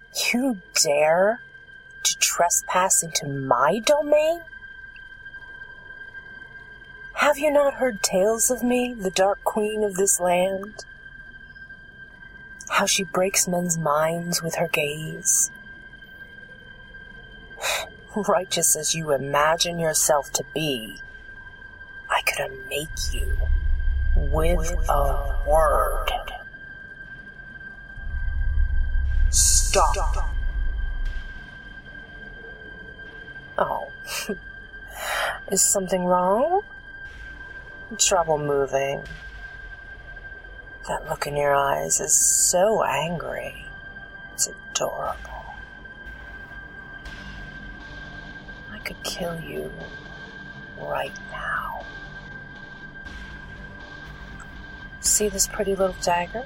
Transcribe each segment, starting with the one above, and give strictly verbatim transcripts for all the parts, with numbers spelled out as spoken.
You dare to trespass into my domain? Have you not heard tales of me, the Dark Queen of this land? How she breaks men's minds with her gaze? Righteous as you imagine yourself to be, I could unmake you with a word. Stop. Oh. Is something wrong? Trouble moving. That look in your eyes is so angry. It's adorable. I could kill you right now. See this pretty little dagger?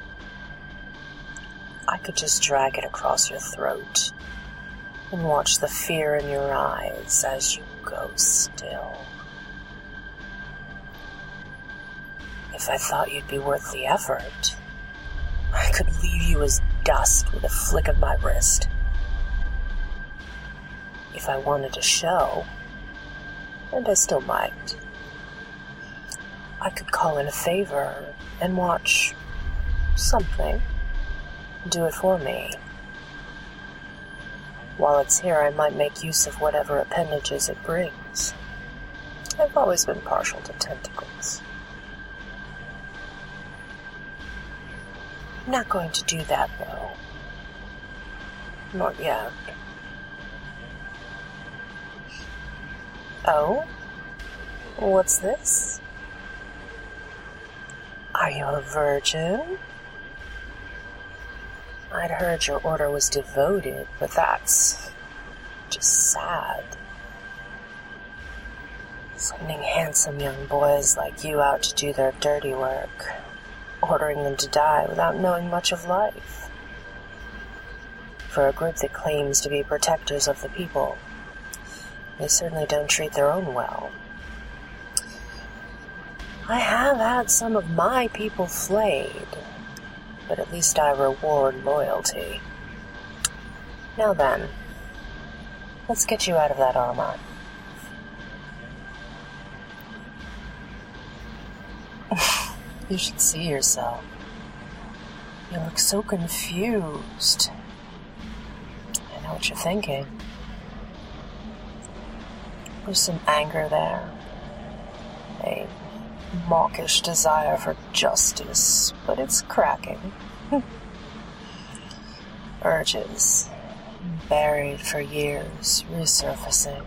I could just drag it across your throat and watch the fear in your eyes as you go still. If I thought you'd be worth the effort, I could leave you as dust with a flick of my wrist. If I wanted to show, and I still might, I could call in a favor and watch something do it for me. While it's here, I might make use of whatever appendages it brings. I've always been partial to tentacles. I'm not going to do that, though. Not yet. Oh? What's this? Are you a virgin? I'd heard your order was devoted, but that's just sad. Sending handsome young boys like you out to do their dirty work, ordering them to die without knowing much of life. For a group that claims to be protectors of the people, they certainly don't treat their own well. I have had some of my people flayed, but at least I reward loyalty. Now then, let's get you out of that armor. You should see yourself. You look so confused. I know what you're thinking. There's some anger there. A mawkish desire for justice, but it's cracking. Urges, buried for years, resurfacing.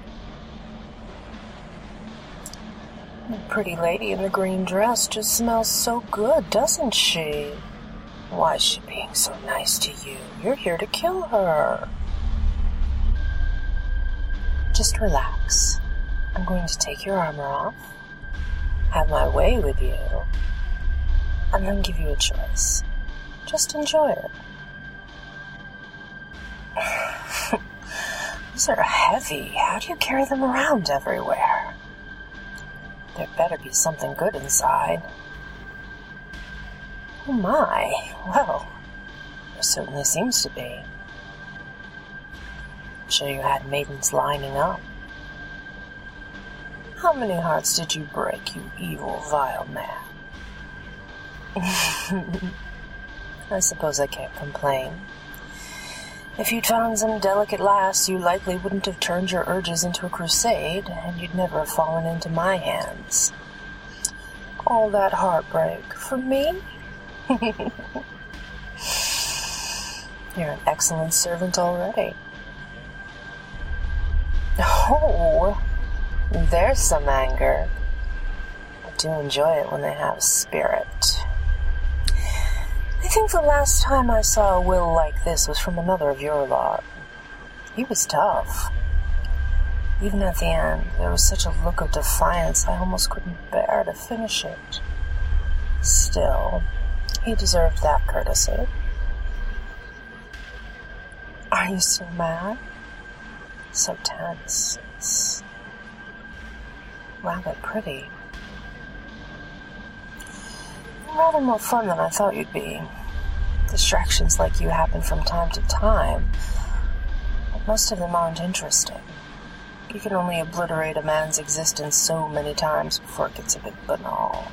The pretty lady in the green dress just smells so good, doesn't she? Why is she being so nice to you? You're here to kill her. Just relax. I'm going to take your armor off, have my way with you, and then give you a choice. Just enjoy it. These are heavy. How do you carry them around everywhere? There better be something good inside. Oh my, well, there certainly seems to be. I'm sure you had maidens lining up. How many hearts did you break, you evil, vile man? I suppose I can't complain. If you'd found some delicate lass, you likely wouldn't have turned your urges into a crusade, and you'd never have fallen into my hands. All that heartbreak for me? You're an excellent servant already. Oh, there's some anger. I do enjoy it when they have spirit. I think the last time I saw a will like this was from another of your lot. He was tough. Even at the end, there was such a look of defiance I almost couldn't bear to finish it. Still, he deserved that courtesy. Are you still mad? So tense. It's rather pretty. Rather more fun than I thought you'd be. Distractions like you happen from time to time, but most of them aren't interesting. You can only obliterate a man's existence so many times before it gets a bit banal.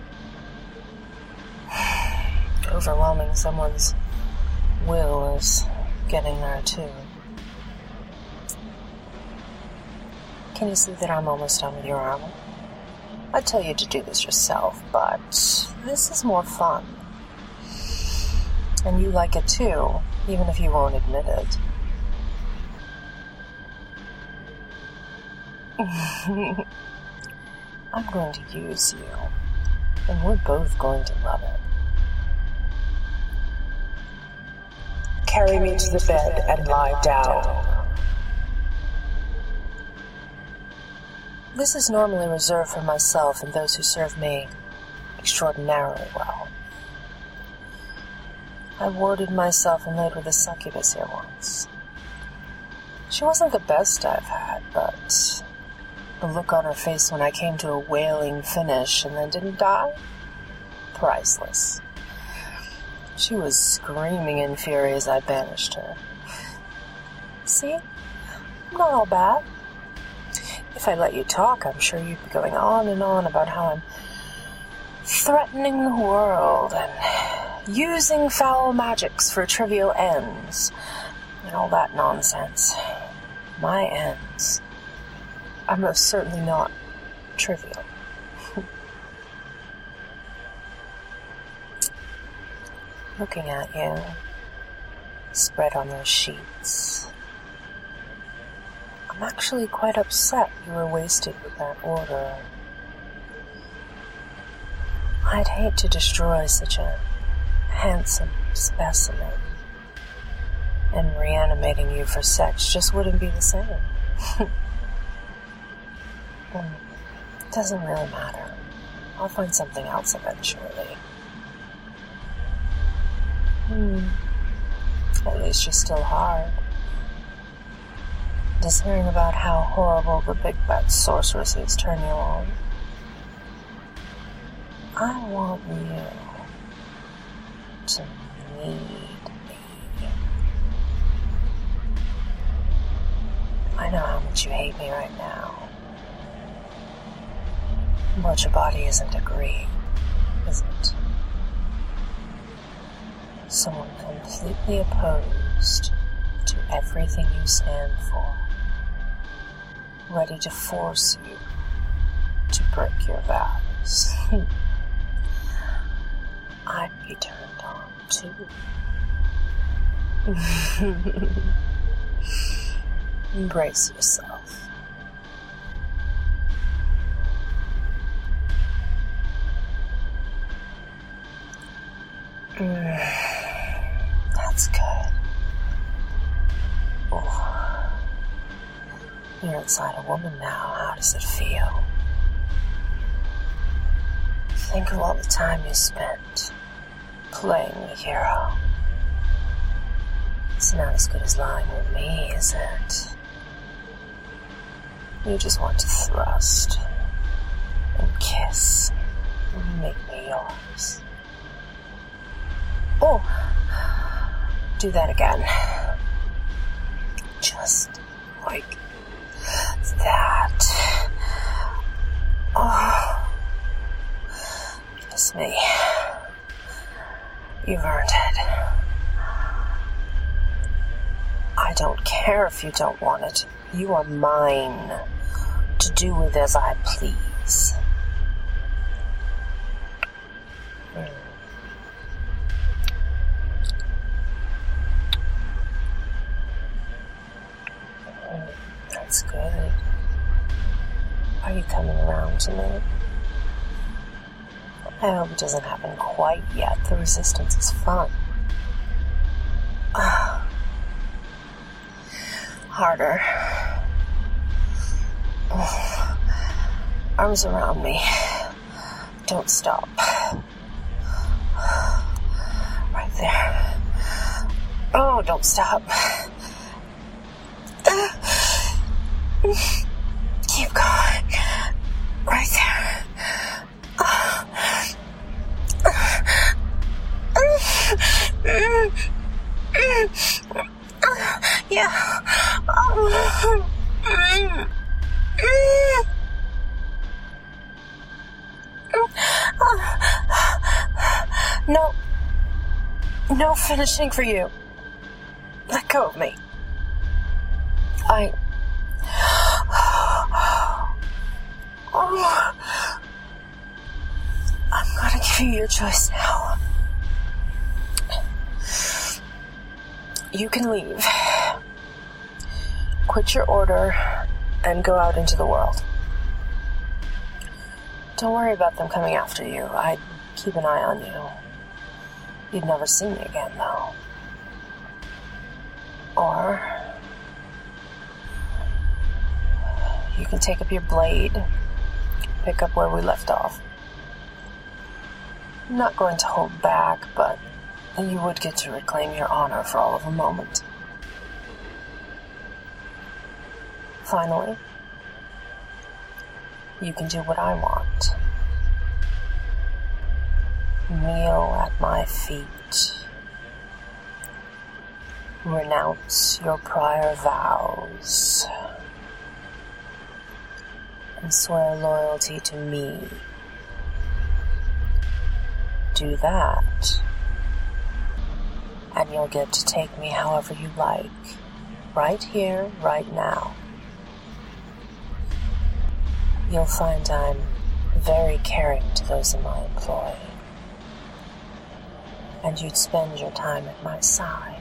Overwhelming someone's will is getting there too. Can you see that I'm almost done with your armor? I'd tell you to do this yourself, but this is more fun. And you like it too, even if you won't admit it. I'm going to use you, and we're both going to love it. Carry me to the bed and lie down. This is normally reserved for myself and those who serve me extraordinarily well. I warded myself and laid with a succubus here once. She wasn't the best I've had, but the look on her face when I came to a wailing finish and then didn't die? Priceless. She was screaming in fury as I banished her. See? I'm not all bad. If I let you talk, I'm sure you'd be going on and on about how I'm threatening the world and using foul magics for trivial ends and all that nonsense. My ends are most certainly not trivial. Looking at you, spread on those sheets, I'm actually quite upset you were wasted with that order. I'd hate to destroy such a handsome specimen, and reanimating you for sex just wouldn't be the same. It doesn't really matter. I'll find something else eventually. Hmm. At least you're still hard. Just hearing about how horrible the big bad sorceresses turn you on. I want you to need me. I know how much you hate me right now. But your body isn't agreeing, is it? Someone completely opposed to everything you stand for, ready to force you to break your vows. I'd be turned on too. Embrace yourself. That's good. Oh. You're inside a woman now. How does it feel? Think of all the time you spent playing the hero. It's not as good as lying with me, is it? You just want to thrust and kiss and make me yours. Oh, do that again. Just like that. Oh, kiss me. You've earned it. I don't care if you don't want it. You are mine to do with as I please. Mm. Mm, that's good. Are you coming around to me? I hope it doesn't happen quite yet. The resistance is fun. Harder. Oh. Arms around me. Don't stop. Right there. Oh, don't stop. Keep going. Right there. Oh. No. No finishing for you. Let go of me. I... Oh. I'm gonna give you your choice now. You can leave. Quit your order and go out into the world. Don't worry about them coming after you. I'd keep an eye on you. You'd never see me again, though. Or you can take up your blade, pick up where we left off. I'm not going to hold back, but you would get to reclaim your honor for all of a moment. Finally, you can do what I want. Kneel at my feet. Renounce your prior vows. And swear loyalty to me. Do that, and you'll get to take me however you like. Right here, right now. You'll find I'm very caring to those in my employ. And you'd spend your time at my side.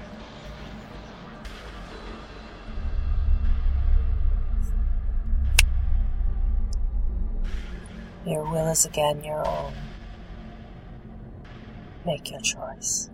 Your will is again your own. Make your choice.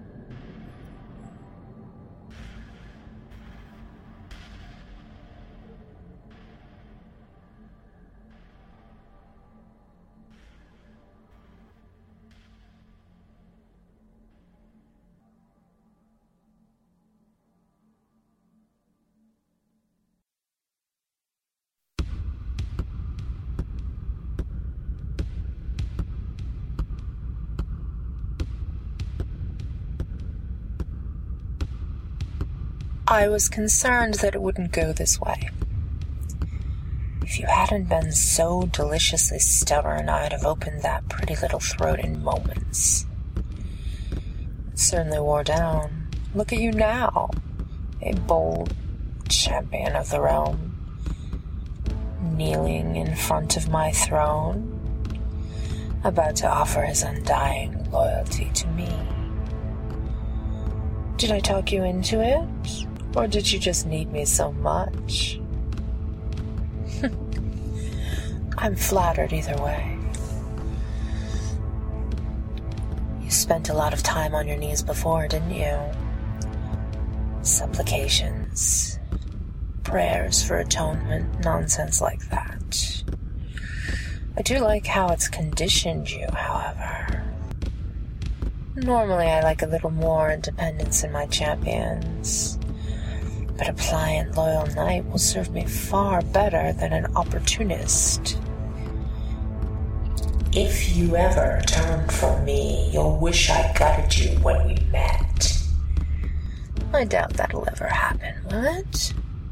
I was concerned that it wouldn't go this way. If you hadn't been so deliciously stubborn, I'd have opened that pretty little throat in moments. It certainly wore down. Look at you now, a bold champion of the realm, kneeling in front of my throne, about to offer his undying loyalty to me. Did I talk you into it? Or did you just need me so much? I'm flattered either way. You spent a lot of time on your knees before, didn't you? Supplications, prayers for atonement, nonsense like that. I do like how it's conditioned you, however. Normally I like a little more independence in my champions. But a pliant, loyal knight will serve me far better than an opportunist. If you ever turn from me, you'll wish I gutted you when we met. I doubt that'll ever happen, will it?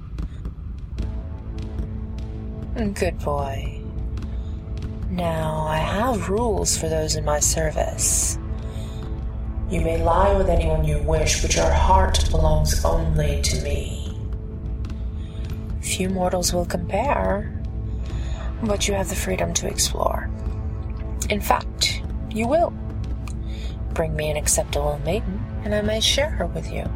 Good boy. Now, I have rules for those in my service. You may lie with anyone you wish, but your heart belongs only to me. Few mortals will compare, but you have the freedom to explore. In fact, you will. Bring me an acceptable maiden, and I may share her with you.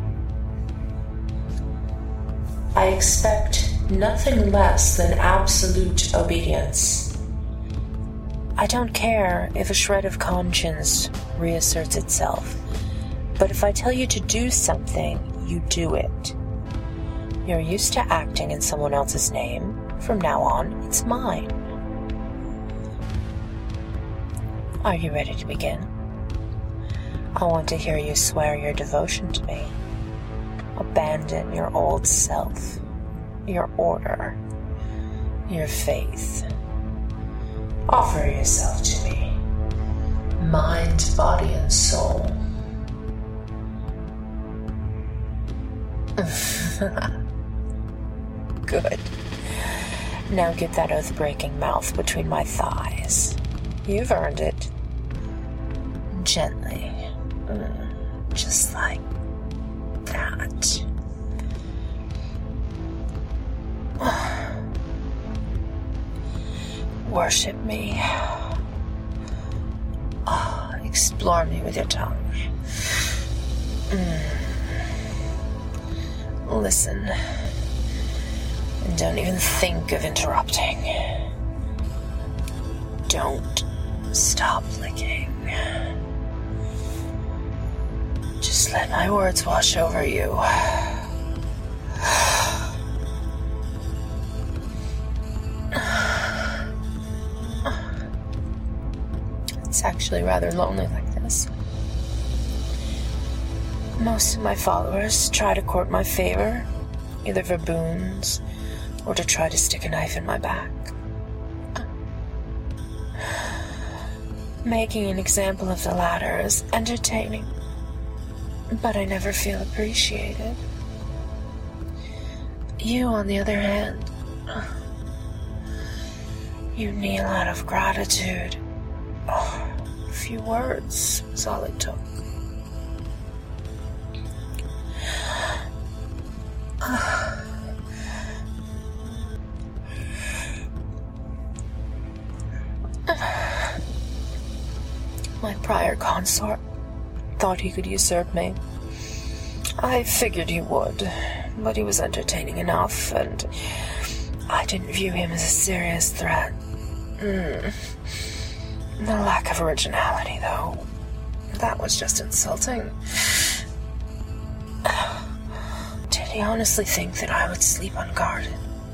I expect nothing less than absolute obedience. I don't care if a shred of conscience reasserts itself, but if I tell you to do something, you do it. You're used to acting in someone else's name. From now on, it's mine. Are you ready to begin? I want to hear you swear your devotion to me. Abandon your old self, your order, your faith. Offer yourself to me, mind, body, and soul. Good. Now get that oath-breaking mouth between my thighs. You've earned it. Gently, Mm, just like that. Worship me. Oh, explore me with your tongue. Mm. Listen. And don't even think of interrupting. Don't stop licking. Just let my words wash over you. It's actually rather lonely like this. Most of my followers try to court my favor, either for boons or to try to stick a knife in my back. Making an example of the latter is entertaining, but I never feel appreciated. You, on the other hand, you kneel out of gratitude. Oh, a few words is all it took. My prior consort thought he could usurp me. I figured he would, but he was entertaining enough, and I didn't view him as a serious threat. Mm. The lack of originality, though, that was just insulting. Did he honestly think that I would sleep unguarded?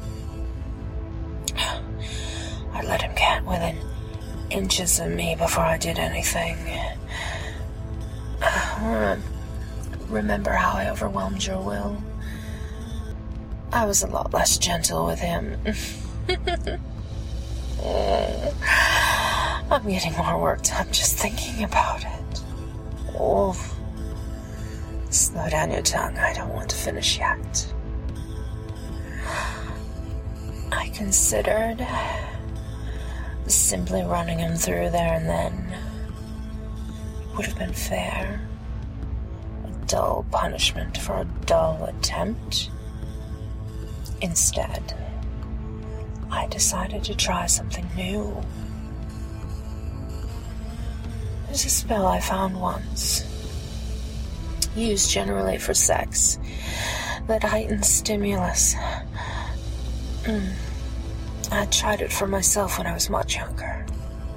I let him get within inches of me before I did anything. Remember how I overwhelmed your will? I was a lot less gentle with him. I'm getting more worked up just thinking about it. Oh, slow down your tongue. I don't want to finish yet. I considered simply running him through there and then. It would have been fair. A dull punishment for a dull attempt. Instead, I decided to try something new. There's a spell I found once, used generally for sex, that heightens stimulus. Mm. I tried it for myself when I was much younger.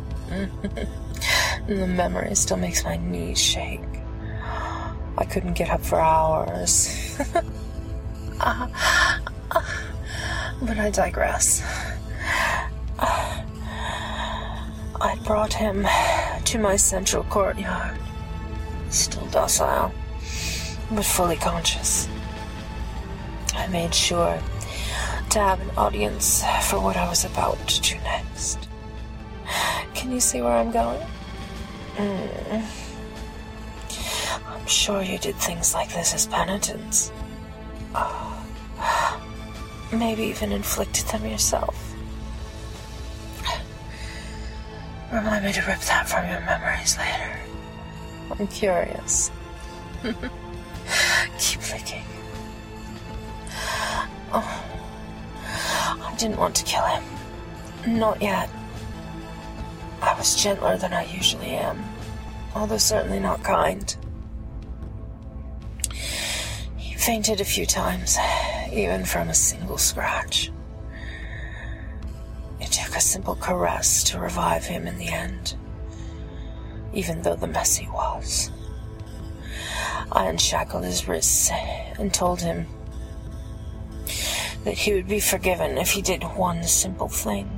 The memory still makes my knees shake. I couldn't get up for hours. uh, uh, but I digress. Uh, I brought him to my central courtyard, still docile, but fully conscious. I made sure to have an audience for what I was about to do next. Can you see where I'm going? Mm. I'm sure you did things like this as penitence. Oh. Maybe even inflicted them yourself. Remind me to rip that from your memories later. I'm curious. Keep licking. Oh. I didn't want to kill him. Not yet. I was gentler than I usually am, although certainly not kind. He fainted a few times, even from a single scratch. It took a simple caress to revive him in the end, even though the mess he was. I unshackled his wrists and told him that he would be forgiven if he did one simple thing.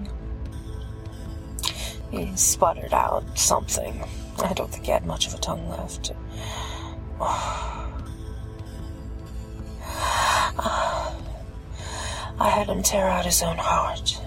He sputtered out something. I don't think he had much of a tongue left. I had him tear out his own heart.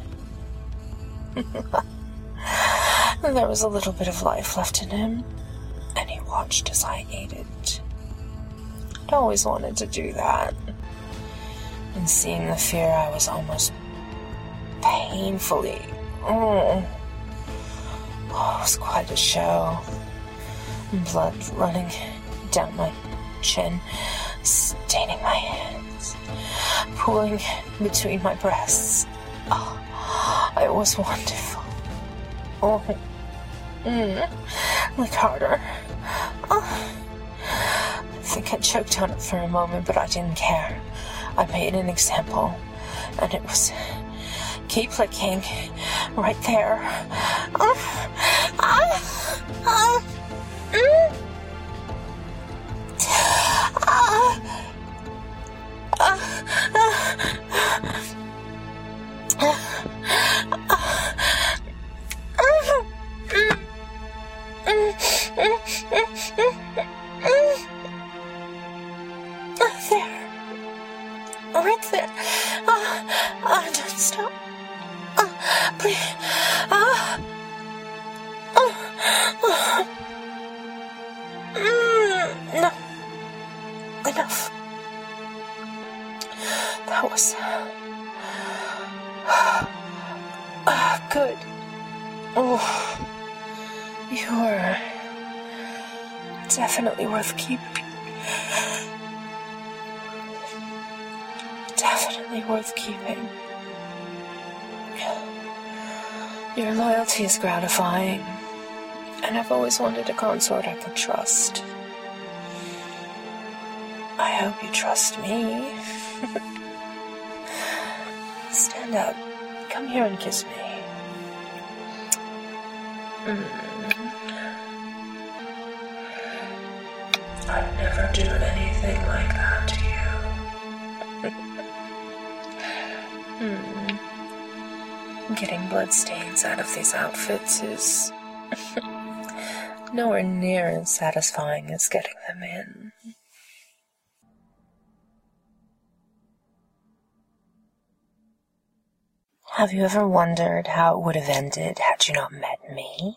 There was a little bit of life left in him, and he watched as I ate it. I'd always wanted to do that. And seeing the fear, I was almost painfully... Oh, oh, it was quite a show. Blood running down my chin, staining my hands, pooling between my breasts. Oh, it was wonderful. Oh, mm, lick harder. Oh. I think I choked on it for a moment, but I didn't care. I made an example, and it was keep licking right there. Oh, ah, ah, mm. ah, ah, ah, right there. Oh, oh, don't stop. Oh, please. Oh. Oh. Oh. Mm, no. Enough. That was... Oh, good. Oh. You were definitely worth keeping. Definitely worth keeping. Your loyalty is gratifying, and I've always wanted a consort I could trust. I hope you trust me. Stand up. Come here and kiss me. Mm. I'd never do anything like that to you. Hmm. Getting bloodstains out of these outfits is nowhere near as satisfying as getting them in. Have you ever wondered how it would have ended had you not met me?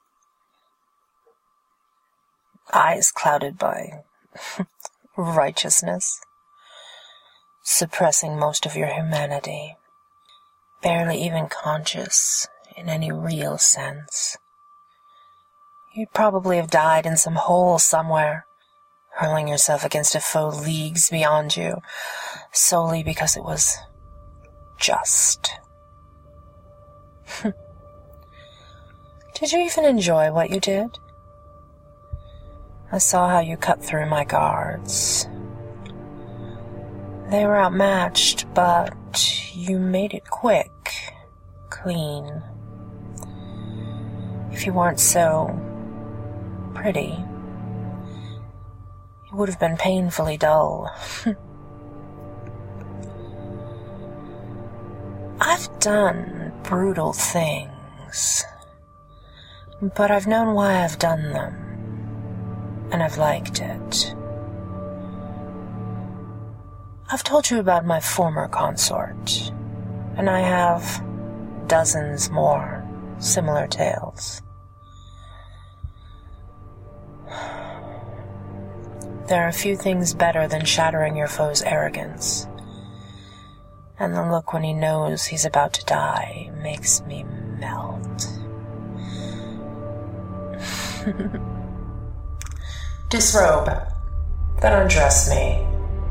Eyes clouded by righteousness, suppressing most of your humanity, barely even conscious in any real sense. You'd probably have died in some hole somewhere, hurling yourself against a foe leagues beyond you, solely because it was just. Did you even enjoy what you did? I saw how you cut through my guards. They were outmatched, but you made it quick, clean. If you weren't so pretty, it would have been painfully dull. I've done brutal things, but I've known why I've done them, and I've liked it. I've told you about my former consort, and I have dozens more similar tales. There are few things better than shattering your foe's arrogance, and the look when he knows he's about to die makes me melt. Disrobe, then undress me.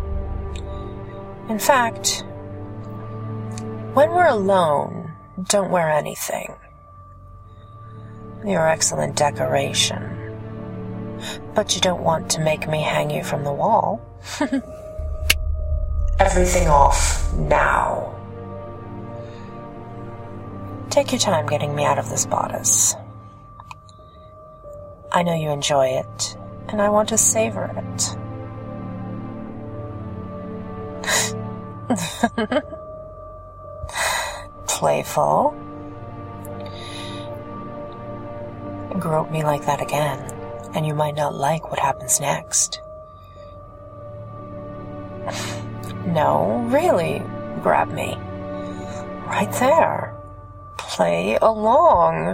In fact, when we're alone, don't wear anything. You're excellent decoration. But you don't want to make me hang you from the wall. Everything off, now. Take your time getting me out of this bodice. I know you enjoy it, and I want to savor it. Playful. Grope me like that again, and you might not like what happens next. No, really, grab me. Right there. Play along.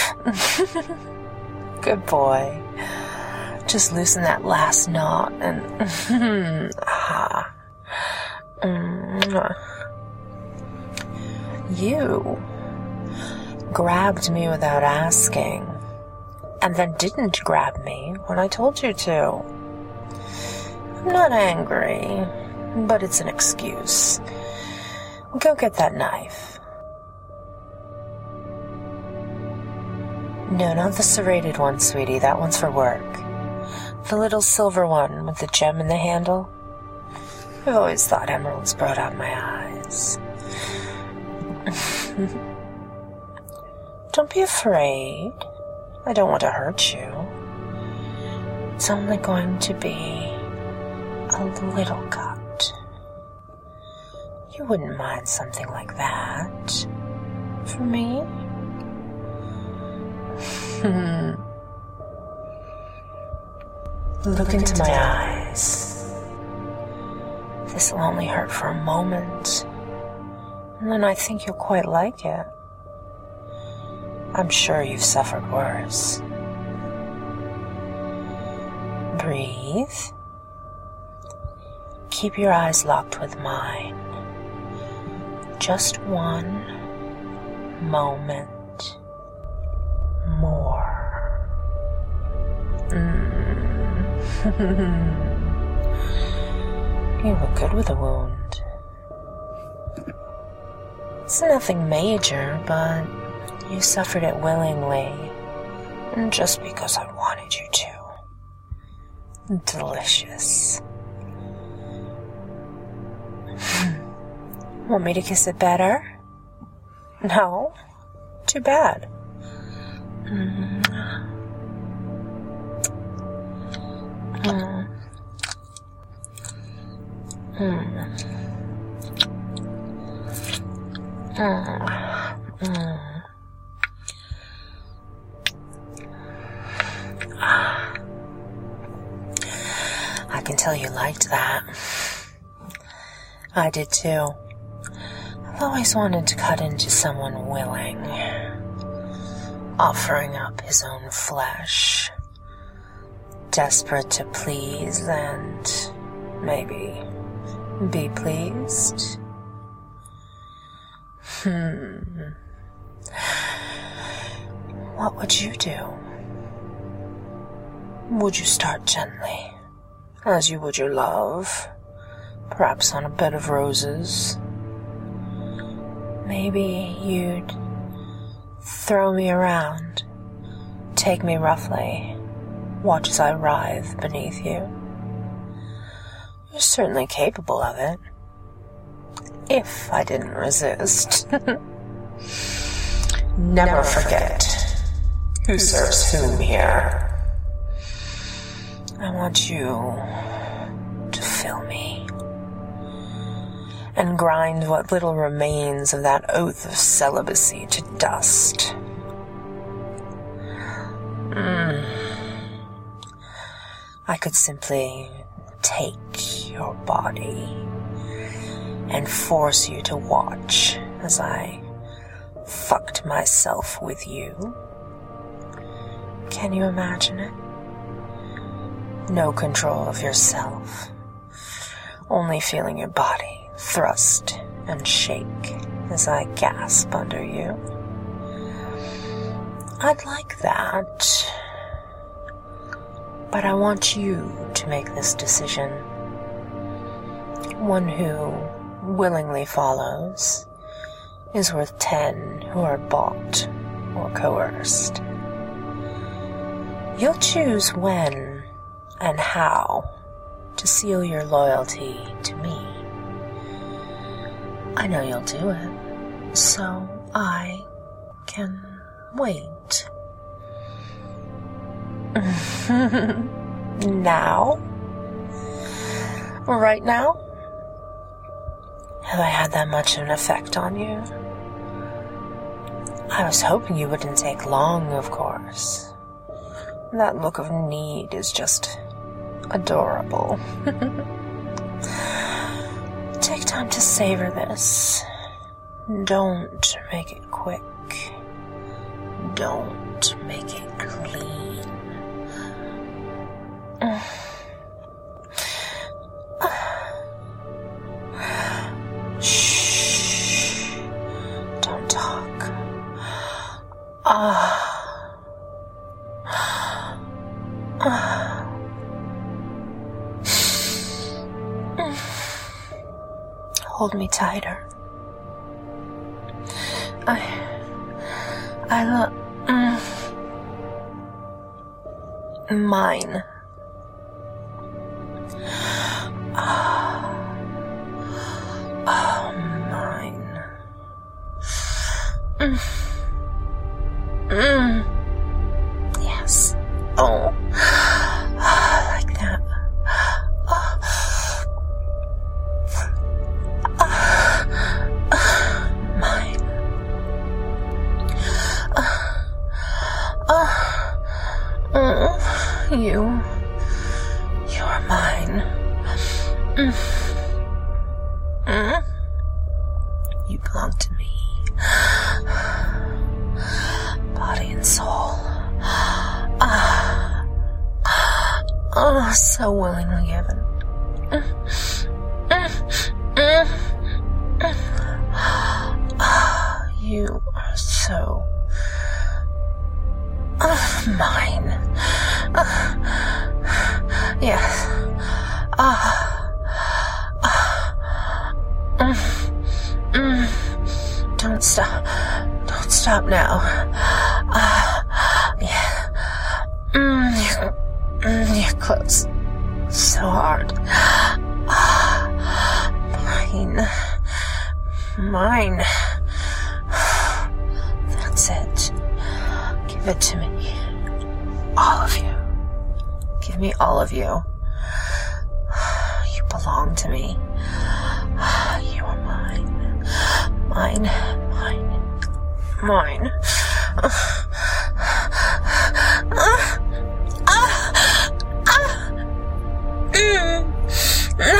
Good boy. Just loosen that last knot and... ah. You grabbed me without asking, and then didn't grab me when I told you to. not angry, but it's an excuse. Go get that knife. No, not the serrated one, sweetie. That one's for work. The little silver one with the gem in the handle. I've always thought emeralds brought out my eyes. Don't be afraid. I don't want to hurt you. It's only going to be a little cut. You wouldn't mind something like that for me? Look into my eyes. This'll only hurt for a moment, and then I think you'll quite like it. I'm sure you've suffered worse. Breathe. Keep your eyes locked with mine. Just one moment more. Mm. You look good with a wound. It's nothing major, but you suffered it willingly, and just because I wanted you to. Delicious. Want me to kiss it better? No? Too bad. Mm. Mm. Mm. Mm. Mm. I can tell you liked that. I did too. I've always wanted to cut into someone willing, offering up his own flesh, desperate to please and maybe be pleased. Hmm. What would you do? Would you start gently, as you would your love, perhaps on a bed of roses? Maybe you'd throw me around, take me roughly, watch as I writhe beneath you. You're certainly capable of it, if I didn't resist. Never forget who serves whom here. I want you to fill me and grind what little remains of that oath of celibacy to dust. Mm. I could simply take your body and force you to watch as I fucked myself with you. Can you imagine it? No control of yourself, only feeling your body thrust and shake as I gasp under you. I'd like that, but I want you to make this decision. One who willingly follows is worth ten who are bought or coerced. You'll choose when and how to seal your loyalty to me. I know you'll do it, so I can wait. Now? Right now? Have I had that much of an effect on you? I was hoping you wouldn't take long, of course. That look of need is just adorable. Take time to savor this. Don't make it quick. Don't make it clean. Shh. Don't talk. Ah. Ah. hold me tighter. I... I love... Mm, mine. Oh, oh mine. Mm. Mm. Yes. Oh. Like that. Oh. Mine. Oh. Oh. You. You're mine. Mm. Mm. You belong to me. Body and soul. Ah. Oh, so willingly given. Mm. Mm. Mm. Mm. Ah, you are so... Uh, mine. Uh, yes. Ah. Uh, uh, mm, mm. Don't stop. Don't stop now. Ah. Uh, yeah. Mm, you're, mm, you're close. So hard. Ah. Mine. Mine. That's it. Give it to me. All of you. Give me all of you. You belong to me. You are mine. Mine. Mine. Mine. Uh, uh, uh, uh, mm, uh,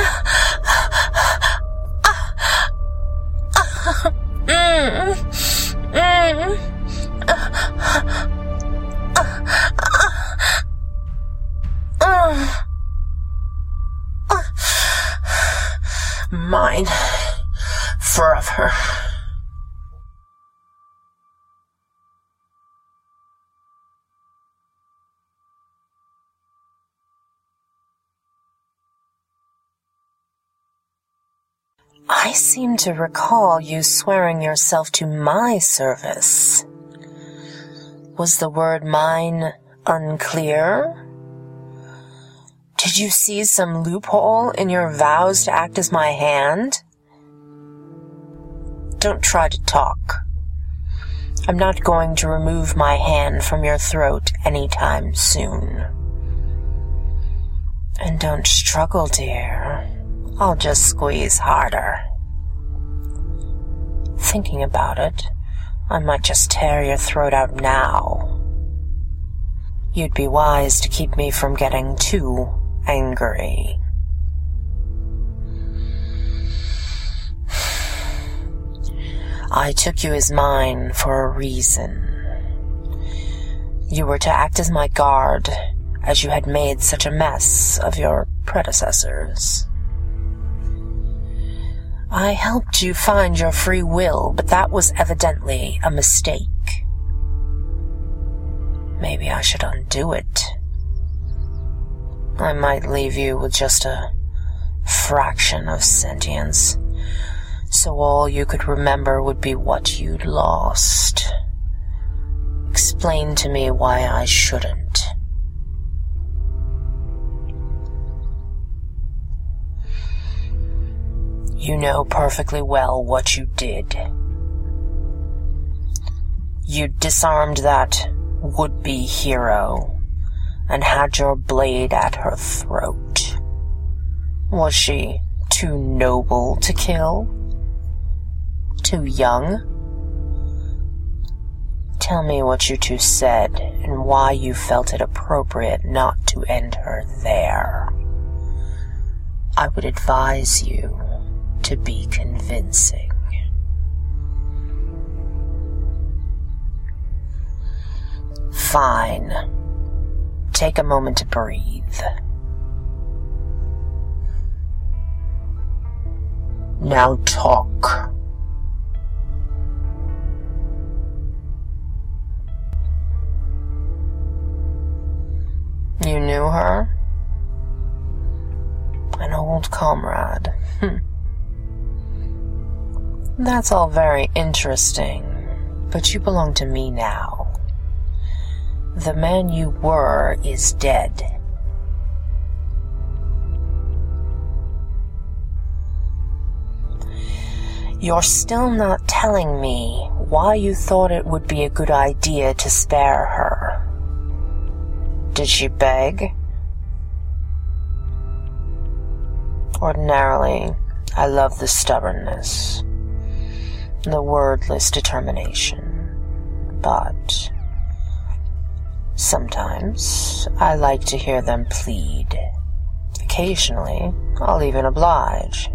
mm, mm, mine forever. I seem to recall you swearing yourself to my service. Was the word mine unclear? Did you see some loophole in your vows to act as my hand? Don't try to talk. I'm not going to remove my hand from your throat anytime soon. And don't struggle, dear. I'll just squeeze harder. Thinking about it, I might just tear your throat out now. You'd be wise to keep me from getting too angry. I took you as mine for a reason. You were to act as my guard, as you had made such a mess of your predecessors. I helped you find your free will, but that was evidently a mistake. Maybe I should undo it. I might leave you with just a fraction of sentience, so all you could remember would be what you'd lost. Explain to me why I shouldn't. You know perfectly well what you did. You disarmed that would-be hero and had your blade at her throat. Was she too noble to kill? Too young? Tell me what you two said and why you felt it appropriate not to end her there. I would advise you to be convincing. Fine. Take a moment to breathe. Now talk. You knew her? An old comrade. Hm. That's all very interesting, but you belong to me now. The man you were is dead. You're still not telling me why you thought it would be a good idea to spare her. Did she beg? Ordinarily, I love the stubbornness, the wordless determination, but sometimes I like to hear them plead. Occasionally, I'll even oblige.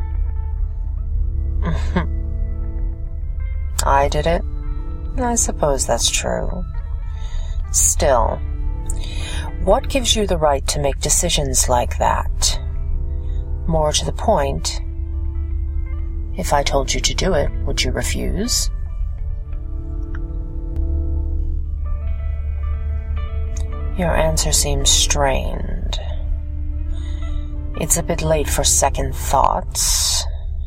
I did it? I suppose that's true. Still, what gives you the right to make decisions like that? More to the point, if I told you to do it, would you refuse? Your answer seems strained. It's a bit late for second thoughts.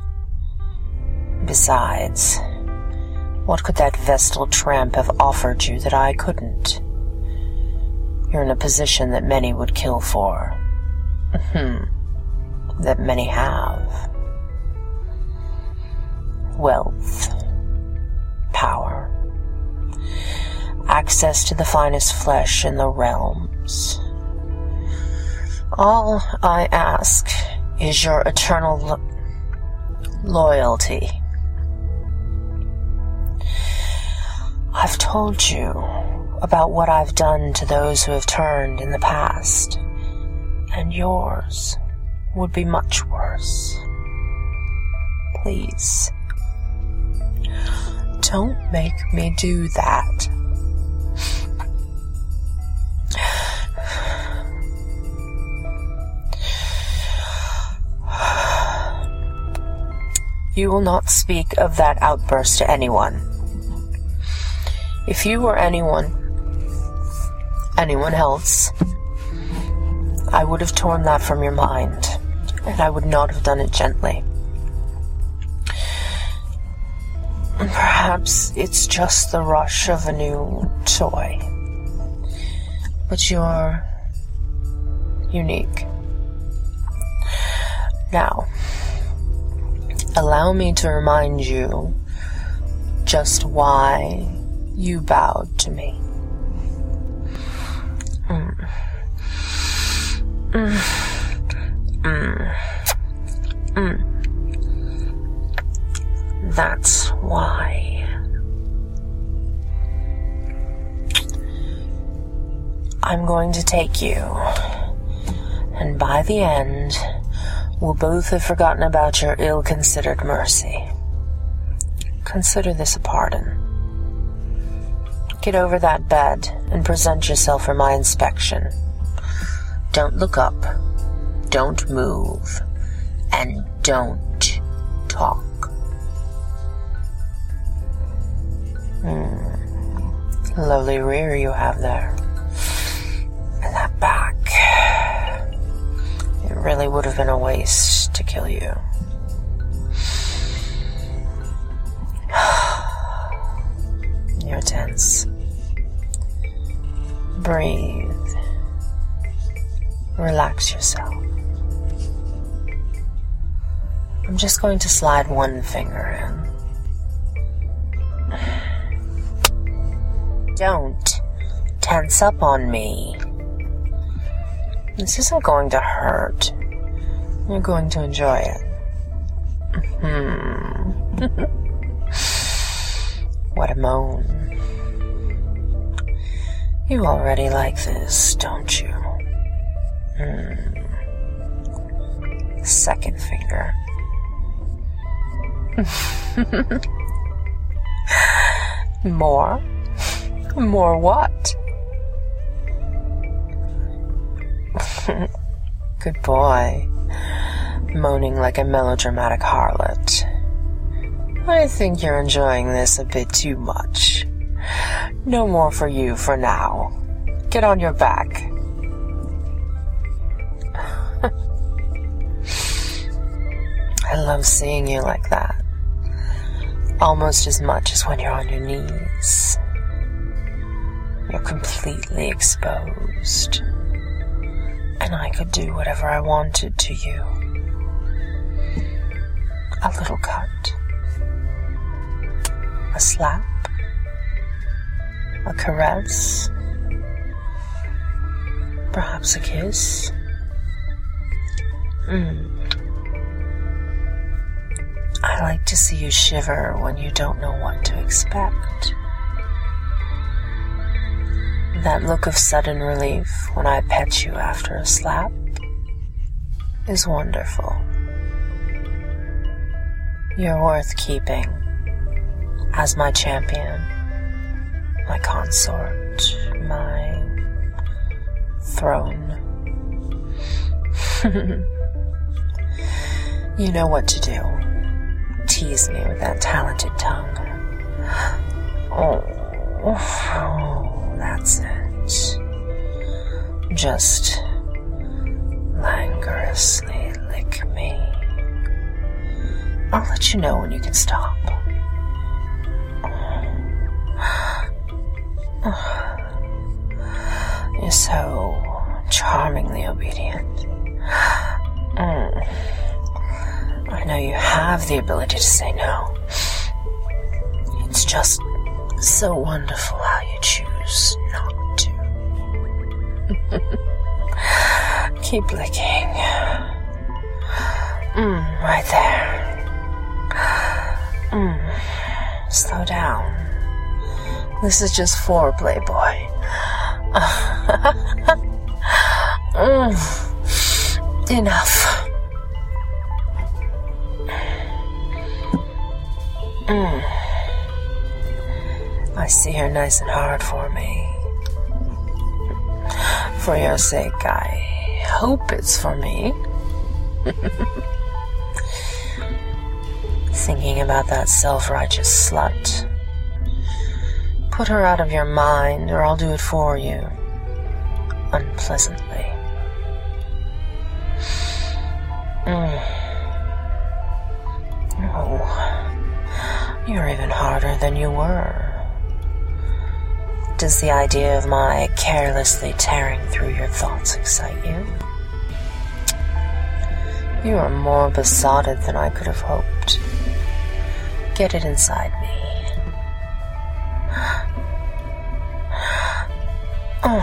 Besides, what could that Vestal tramp have offered you that I couldn't? You're in a position that many would kill for. That many have. Wealth, power, access to the finest flesh in the realms. All I ask is your eternal lo- loyalty. I've told you about what I've done to those who have turned in the past, and yours would be much worse. Please, don't make me do that. You will not speak of that outburst to anyone. If you were anyone, anyone else, I would have torn that from your mind, and I would not have done it gently. Perhaps it's just the rush of a new toy, but you're unique. Now, allow me to remind you just why you bowed to me. Mm. Mm. Mm. Mm. That's why. I'm going to take you, and by the end, we'll both have forgotten about your ill-considered mercy. Consider this a pardon. Get over that bed and present yourself for my inspection. Don't look up, don't move, and don't talk. Mm. Lovely rear you have there. And that back. It really would have been a waste to kill you. You're tense. Breathe. Relax yourself. I'm just going to slide one finger in. Don't tense up on me. This isn't going to hurt. You're going to enjoy it. Hmm. What a moan. You already like this, don't you? Hmm. Second finger. More? More what? Good boy. Moaning like a melodramatic harlot. I think you're enjoying this a bit too much. No more for you for now. Get on your back. I love seeing you like that. almost as much as when you're on your knees. You're completely exposed, and I could do whatever I wanted to you. A little cut, a slap, a caress, perhaps a kiss. Mm. I like to see you shiver when you don't know what to expect. That look of sudden relief when I pet you after a slap is wonderful. You're worth keeping as my champion, my consort, my throne. You know what to do. Tease me with that talented tongue. Oh, oh, that's it. Just languorously lick me. I'll let you know when you can stop. You're so charmingly obedient. Mm. I know you have the ability to say no. It's just so wonderful how you choose not to. Keep licking. Mm, right there. Mm. Slow down. This is just foreplay, boy. mm. Enough. Mm. I see her nice and hard for me. For your sake, I hope it's for me. Thinking about that self-righteous slut. Put her out of your mind, or I'll do it for you. Unpleasantly. Mm. Oh. You're even harder than you were. Does the idea of my carelessly tearing through your thoughts excite you? You are more besotted than I could have hoped. Get it inside me. Oh.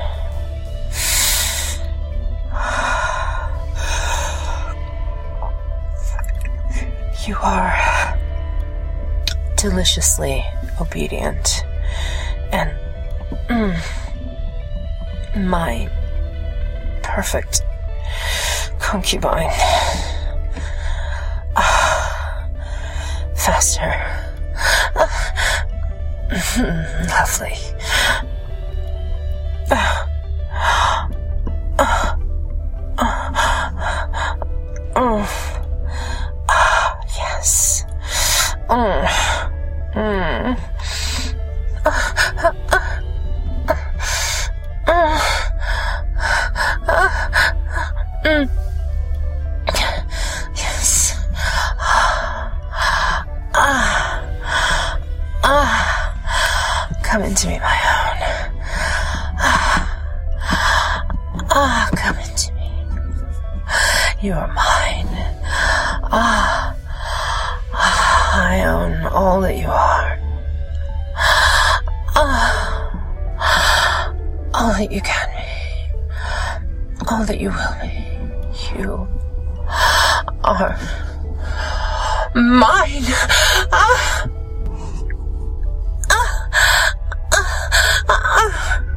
You are deliciously obedient and mm, my perfect concubine. Ah, faster. Ah, lovely. Ah, ah, ah, mm. Ah, yes. Mm. Mm. Ah, ah, ah, ah, ah, mm. Yes. Ah, ah, come into me, my own. Ah, ah, come into me. You are mine. Ah, I own all that you are. Ah, all that you can be. All that you will be. You are mine. Ah, ah, ah,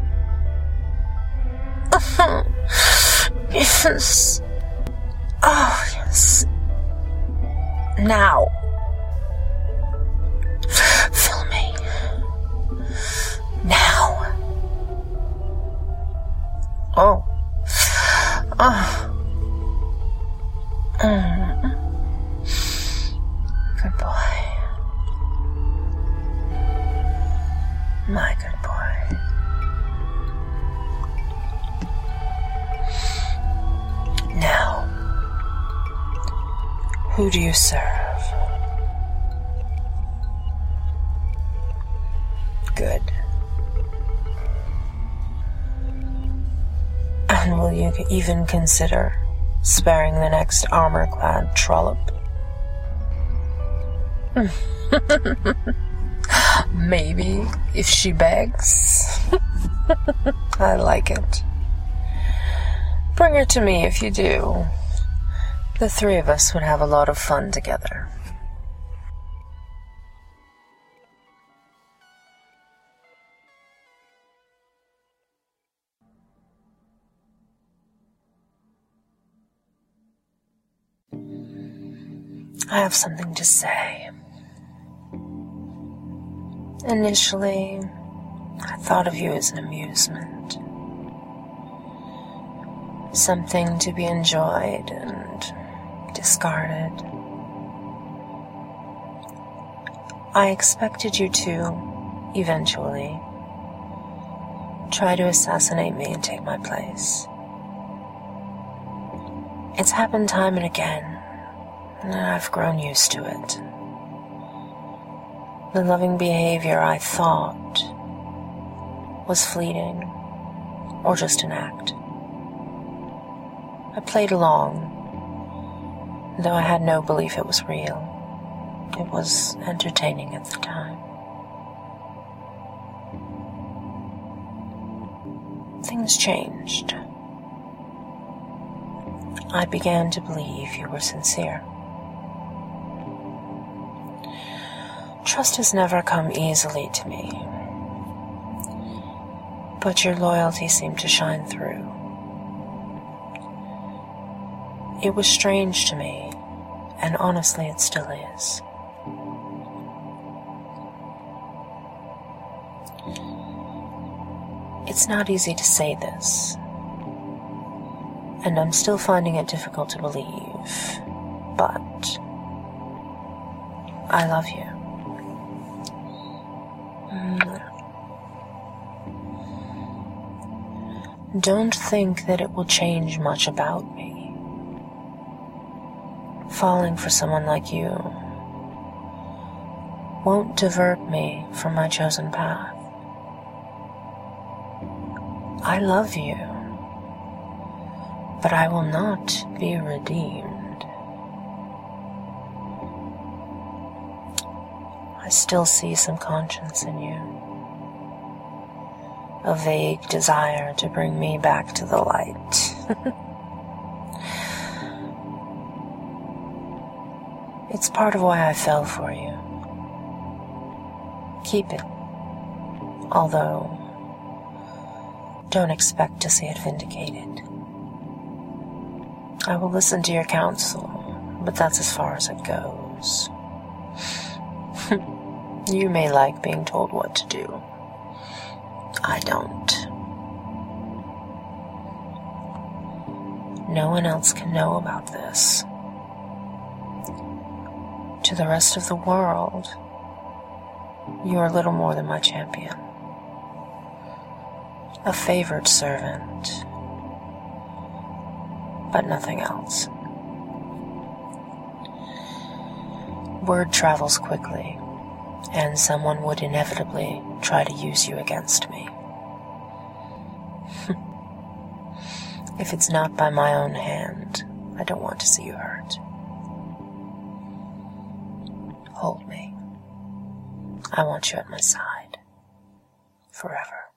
ah. Yes. Oh, yes. Now. Fill me. Now. Oh. Oh. Mm. Good boy. My good boy. Now. Who do you serve? And will you even consider sparing the next armor-clad trollop? Maybe, if she begs. I like it. Bring her to me if you do. The three of us would have a lot of fun together. I have something to say. Initially, I thought of you as an amusement. Something to be enjoyed and discarded. I expected you to, eventually, try to assassinate me and take my place. It's happened time and again. And I've grown used to it. The loving behavior I thought was fleeting, or just an act. I played along, though I had no belief it was real. It was entertaining at the time. Things changed. I began to believe you were sincere. Trust has never come easily to me, but your loyalty seemed to shine through. It was strange to me, and honestly it still is. It's not easy to say this, and I'm still finding it difficult to believe, but I love you. Don't think that it will change much about me. Falling for someone like you won't divert me from my chosen path. I love you, but I will not be redeemed. I still see some conscience in you. A vague desire to bring me back to the light. It's part of why I fell for you. Keep it. Although, don't expect to see it vindicated. I will listen to your counsel, but that's as far as it goes. You may like being told what to do. I don't. No one else can know about this. To the rest of the world, you are little more than my champion. A favored servant, but nothing else. Word travels quickly, and someone would inevitably try to use you against me. If it's not by my own hand, I don't want to see you hurt. Hold me. I want you at my side. Forever.